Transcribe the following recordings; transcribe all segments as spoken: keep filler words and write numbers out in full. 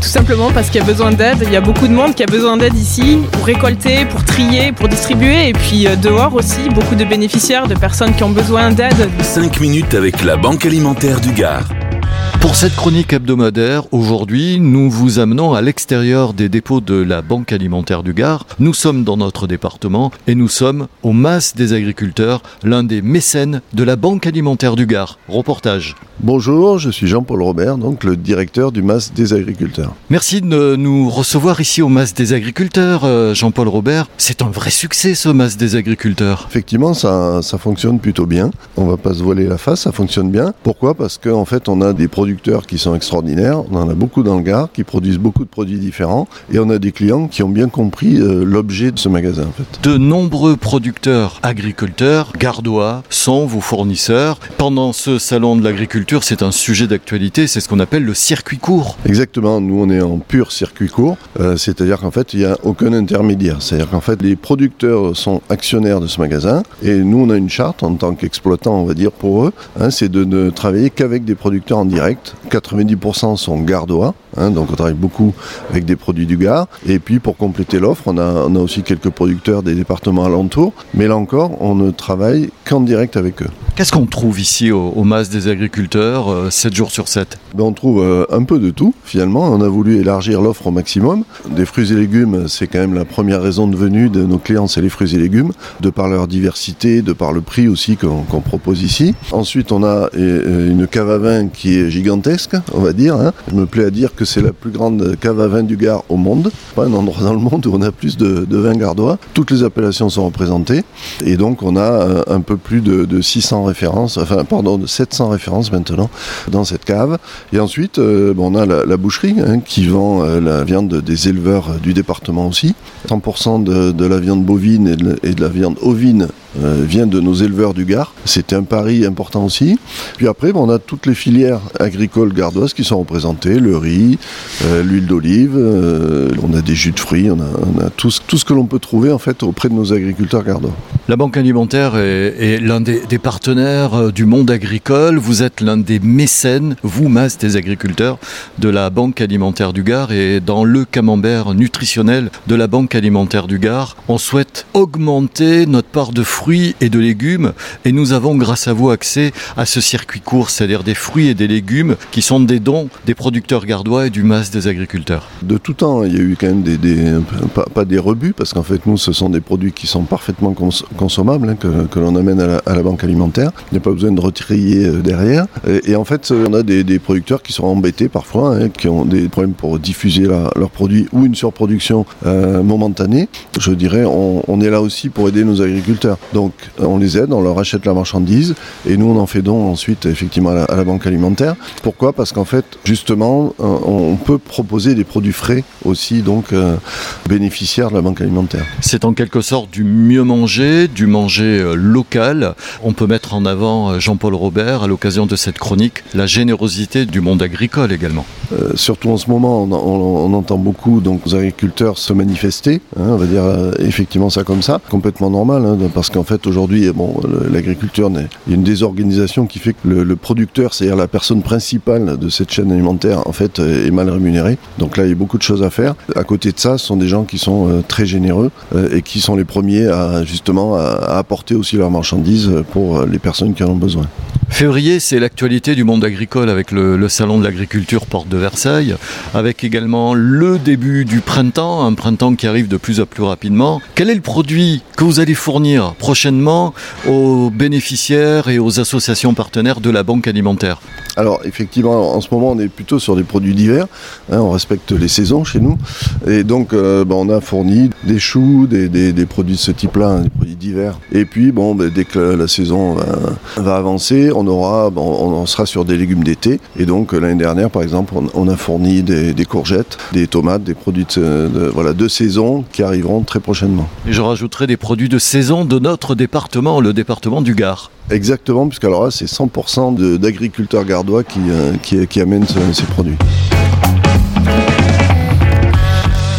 Tout simplement parce qu'il y a besoin d'aide. Il y a beaucoup de monde qui a besoin d'aide ici pour récolter, pour trier, pour distribuer. Et puis euh, dehors aussi, beaucoup de bénéficiaires, de personnes qui ont besoin d'aide. cinq minutes avec la Banque Alimentaire du Gard. Pour cette chronique hebdomadaire, aujourd'hui, nous vous amenons à l'extérieur des dépôts de la Banque Alimentaire du Gard. Nous sommes dans notre département et nous sommes au Mas des agriculteurs, l'un des mécènes de la Banque Alimentaire du Gard. Reportage. Bonjour, je suis Jean-Paul Robert, donc le directeur du Mas des agriculteurs. Merci de nous recevoir ici au Mas des agriculteurs, Jean-Paul Robert. C'est un vrai succès ce Mas des agriculteurs. Effectivement, ça, ça fonctionne plutôt bien. On va pas se voiler la face, ça fonctionne bien. Pourquoi ? Parce qu'en fait, on a des producteurs qui sont extraordinaires. On en a beaucoup dans le Gard, qui produisent beaucoup de produits différents. Et on a des clients qui ont bien compris euh, l'objet de ce magasin, en fait. De nombreux producteurs agriculteurs gardois sont vos fournisseurs. Pendant ce salon de l'agriculture, c'est un sujet d'actualité, c'est ce qu'on appelle le circuit court. Exactement, nous on est en pur circuit court, euh, c'est-à-dire qu'en fait il n'y a aucun intermédiaire, c'est-à-dire qu'en fait les producteurs sont actionnaires de ce magasin et nous on a une charte en tant qu'exploitant, on va dire pour eux, hein, c'est de ne travailler qu'avec des producteurs en direct. quatre-vingt-dix pour cent sont gardois, hein, donc on travaille beaucoup avec des produits du Gard, et puis pour compléter l'offre, on a, on a aussi quelques producteurs des départements alentours, mais là encore on ne travaille qu'en direct avec eux. Qu'est-ce qu'on trouve ici au, au Mas des agriculteurs, euh, sept jours sur sept ? Ben, on trouve euh, un peu de tout, finalement. On a voulu élargir l'offre au maximum. Des fruits et légumes, c'est quand même la première raison de venue de nos clients, c'est les fruits et légumes, de par leur diversité, de par le prix aussi qu'on, qu'on propose ici. Ensuite, on a euh, une cave à vin qui est gigantesque, on va dire. Hein. Je me plais à dire que c'est la plus grande cave à vin du Gard au monde. Pas un endroit dans le monde où on a plus de, de vins gardois. Toutes les appellations sont représentées. Et donc, on a euh, un peu plus de, de six cents références, enfin, pardon, de sept cents références maintenant dans cette cave. Et ensuite, euh, bon, on a la, la boucherie hein, qui vend euh, la viande des éleveurs euh, du département aussi. cent pour cent de, de la viande bovine et de, et de la viande ovine euh, vient de nos éleveurs du Gard. C'était un pari important aussi. Puis après, bon, on a toutes les filières agricoles gardoises qui sont représentées, le riz, euh, l'huile d'olive, euh, on a des jus de fruits, on a, on a tout, ce, tout ce que l'on peut trouver en fait auprès de nos agriculteurs gardois. La Banque Alimentaire est, est l'un des, des partenaires du monde agricole. Vous êtes l'un des mécènes, vous, Mas des agriculteurs, de la Banque Alimentaire du Gard. Et dans le camembert nutritionnel de la Banque Alimentaire du Gard, on souhaite augmenter notre part de fruits et de légumes. Et nous avons, grâce à vous, accès à ce circuit court, c'est-à-dire des fruits et des légumes qui sont des dons des producteurs gardois et du Mas des agriculteurs. De tout temps, il y a eu quand même des, des pas, pas des rebuts, parce qu'en fait, nous, ce sont des produits qui sont parfaitement cons- consommables, hein, que, que l'on amène à la, à la Banque Alimentaire. Il n'y a pas besoin de retrier euh, derrière. Et, et en fait, on a des, des producteurs qui sont embêtés parfois, hein, qui ont des problèmes pour diffuser la, leurs produits ou une surproduction euh, momentanée. Je dirais, on, on est là aussi pour aider nos agriculteurs. Donc, on les aide, on leur achète la marchandise et nous, on en fait don ensuite, effectivement, à la, à la Banque Alimentaire. Pourquoi ? Parce qu'en fait, justement, on peut proposer des produits frais aussi, donc euh, bénéficiaires de la Banque Alimentaire. C'est en quelque sorte du mieux manger, du manger euh, local. On peut mettre en avant, euh, Jean-Paul Robert, à l'occasion de cette chronique, la générosité du monde agricole également. Euh, surtout en ce moment, on, on, on entend beaucoup donc, les agriculteurs se manifester, hein, on va dire euh, effectivement ça comme ça, complètement normal, hein, parce qu'en fait aujourd'hui, bon, l'agriculture, il y a une désorganisation qui fait que le, le producteur, c'est-à-dire la personne principale de cette chaîne alimentaire, en fait, est mal rémunéré. Donc là, il y a beaucoup de choses à faire. À côté de ça, ce sont des gens qui sont euh, très généreux euh, et qui sont les premiers à justement à, à apporter aussi leurs marchandises pour les personnes qui en ont besoin. Février, c'est l'actualité du monde agricole avec le, le salon de l'agriculture Porte de Versailles, avec également le début du printemps, un printemps qui arrive de plus en plus rapidement. Quel est le produit que vous allez fournir prochainement aux bénéficiaires et aux associations partenaires de la Banque Alimentaire ? Alors effectivement, en ce moment, on est plutôt sur des produits d'hiver, hein, on respecte les saisons chez nous, et donc euh, bah, on a fourni des choux, des, des, des produits de ce type-là, hein, des produits d'hiver. Et puis bon, bah, dès que la, la saison va, va avancer, on aura, bon, on sera sur des légumes d'été, et donc euh, l'année dernière, par exemple, on, on a fourni des, des courgettes, des tomates, des produits de, de, voilà, de saison qui arriveront très prochainement. Et je rajouterai des produits de saison de notre département, le département du Gard. Exactement, puisque alors là, c'est cent pour cent de, d'agriculteurs gardois qui, euh, qui, qui amènent ce, ces produits.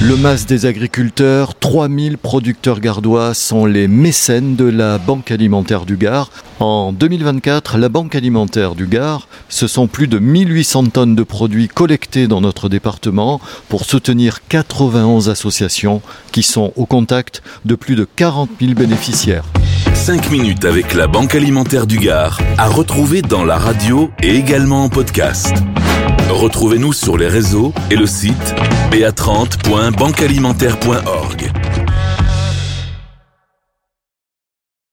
Le M A S des agriculteurs, trois mille producteurs gardois sont les mécènes de la Banque alimentaire du Gard. En deux mille vingt-quatre, la Banque alimentaire du Gard, ce sont plus de mille huit cents tonnes de produits collectés dans notre département pour soutenir quatre-vingt-onze associations qui sont au contact de plus de quarante mille bénéficiaires. cinq minutes avec la Banque alimentaire du Gard, à retrouver dans la radio et également en podcast. Retrouvez-nous sur les réseaux et le site b a trente point banque alimentaire point org.